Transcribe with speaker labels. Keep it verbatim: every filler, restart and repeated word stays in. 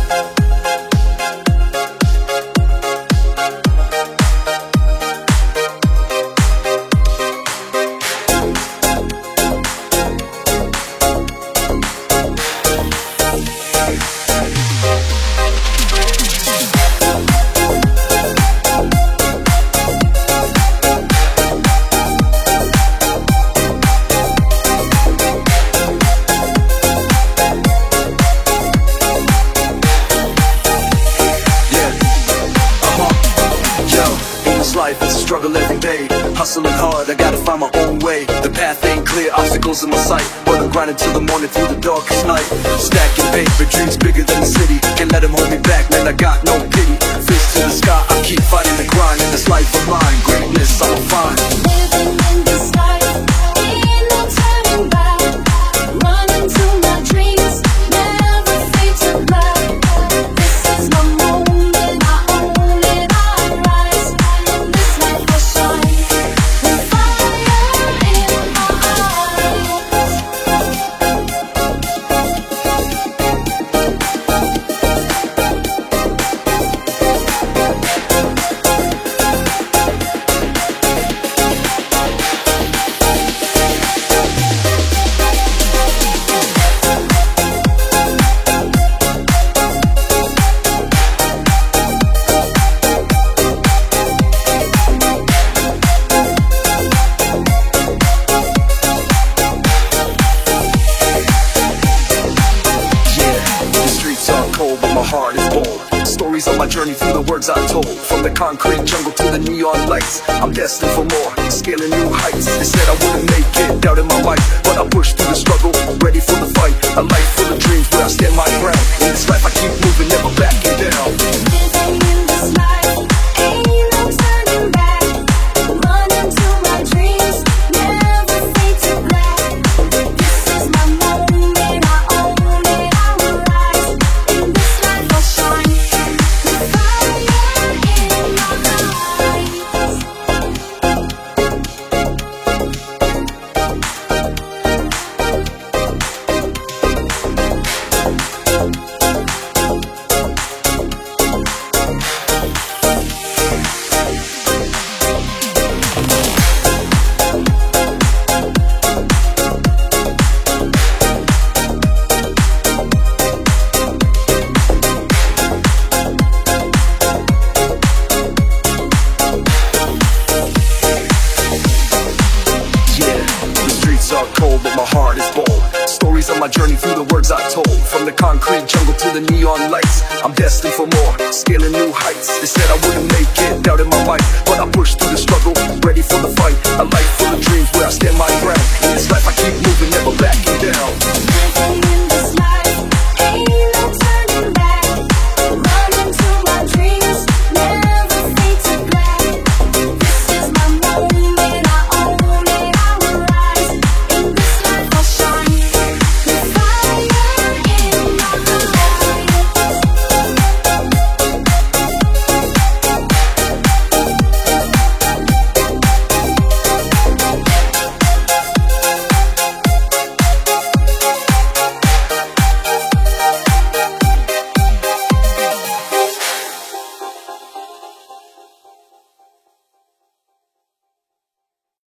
Speaker 1: Life is a struggle every day, hustling hard, I gotta find my own way. The path ain't clear, obstacles in my sight, but I'm grinding till the morning through the darkest night. Stacking paper, dreams bigger than the city, can't let them hold me back, man, I got no pity. Fist to the sky, I keep fighting the grind, in this life of mine, greatness I'll find.
Speaker 2: Living in this life, ain't no turning back, running to my dreams, never fade to black. This is my moment, I own it, I rise.
Speaker 1: Stories of my journey through the words I told. From the concrete jungle to the neon lights, I'm destined for more, scaling new heights. They said I wouldn't make it, doubted my might, but I pushed through the struggle, ready for the fight. A life full of dreams where I stand my ground. In this life I keep moving, never backing down.
Speaker 2: Living in this life, ain't no turning back, running to my dreams, never fade to black. This is my moment, I own it, I will rise. In this life I'll shine, with fire in my eyes.
Speaker 1: Cold, but my heart is bold. Stories of my journey through the words I told. From the concrete jungle to the neon lights, I'm destined for more, scaling new heights. They said I wouldn't make it, doubted my might, but I pushed through the struggle, ready for the fight. A life full of dreams where I stand my ground. In this life I keep moving.